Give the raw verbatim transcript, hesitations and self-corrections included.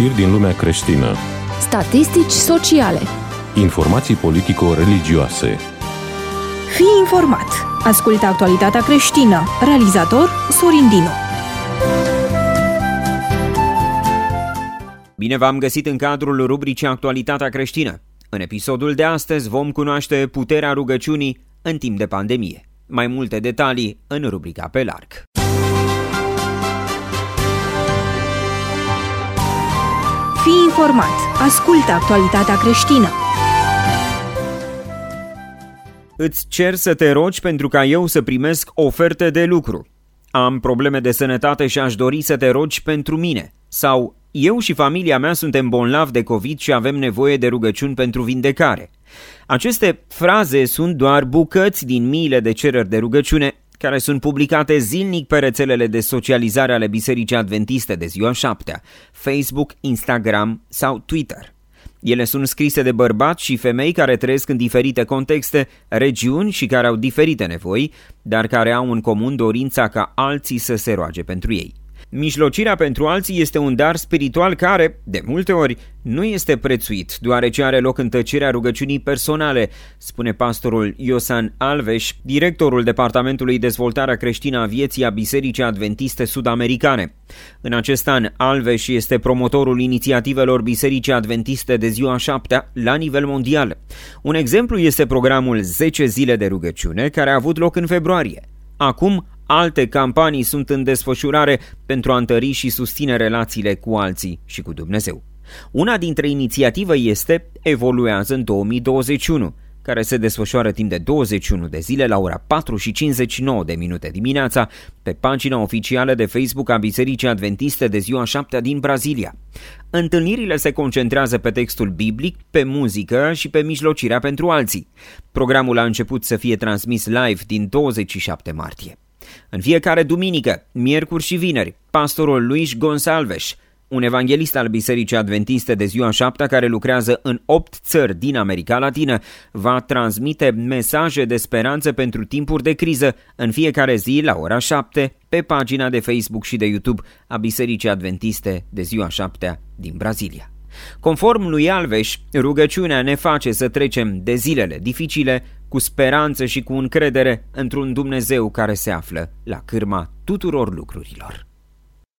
Știri din lumea creștină. Statistici sociale. Informații politico-religioase. Fii informat. Ascultă actualitatea creștină. Realizator Sorin Dinu. Bine v-am găsit în cadrul rubricii Actualitatea creștină. În episodul de astăzi vom cunoaște puterea rugăciunii în timp de pandemie. Mai multe detalii în rubrica pe larg. Fii informat. Ascultă actualitatea creștină. Îți cer să te rogi pentru ca eu să primesc oferte de lucru. Am probleme de sănătate și aș dori să te rogi pentru mine. Sau eu și familia mea suntem bolnavi de COVID și avem nevoie de rugăciuni pentru vindecare. Aceste fraze sunt doar bucăți din miile de cereri de rugăciune care sunt publicate zilnic pe rețelele de socializare ale Bisericii Adventiste de ziua șaptea, Facebook, Instagram sau Twitter. Ele sunt scrise de bărbați și femei care trăiesc în diferite contexte, regiuni și care au diferite nevoi, dar care au în comun dorința ca alții să se roage pentru ei. Mijlocirea pentru alții este un dar spiritual care, de multe ori, nu este prețuit, deoarece are loc în tăcerea rugăciunii personale, spune pastorul Iosan Alves, directorul Departamentului Dezvoltarea Creștină a Vieții a Bisericii Adventiste Sud-Americane. În acest an, Alves este promotorul inițiativelor Bisericii Adventiste de ziua șaptea la nivel mondial. Un exemplu este programul zece zile de rugăciune, care a avut loc în februarie. Acum, alte campanii sunt în desfășurare pentru a întări și susține relațiile cu alții și cu Dumnezeu. Una dintre inițiative este Evoluează în două mii douăzeci și unu, care se desfășoară timp de douăzeci și unu de zile la ora patru și cincizeci și nouă de minute dimineața pe pagina oficială de Facebook a Bisericii Adventiste de ziua șaptea din Brazilia. Întâlnirile se concentrează pe textul biblic, pe muzică și pe mijlocirea pentru alții. Programul a început să fie transmis live din douăzeci și șapte martie. În fiecare duminică, miercuri și vineri, pastorul Luis Gonçalves, un evanghelist al Bisericii Adventiste de ziua șaptea care lucrează în opt țări din America Latină, va transmite mesaje de speranță pentru timpuri de criză în fiecare zi la ora șapte pe pagina de Facebook și de YouTube a Bisericii Adventiste de ziua șaptea din Brazilia. Conform lui Alves, rugăciunea ne face să trecem de zilele dificile cu speranță și cu încredere într-un Dumnezeu care se află la cârma tuturor lucrurilor.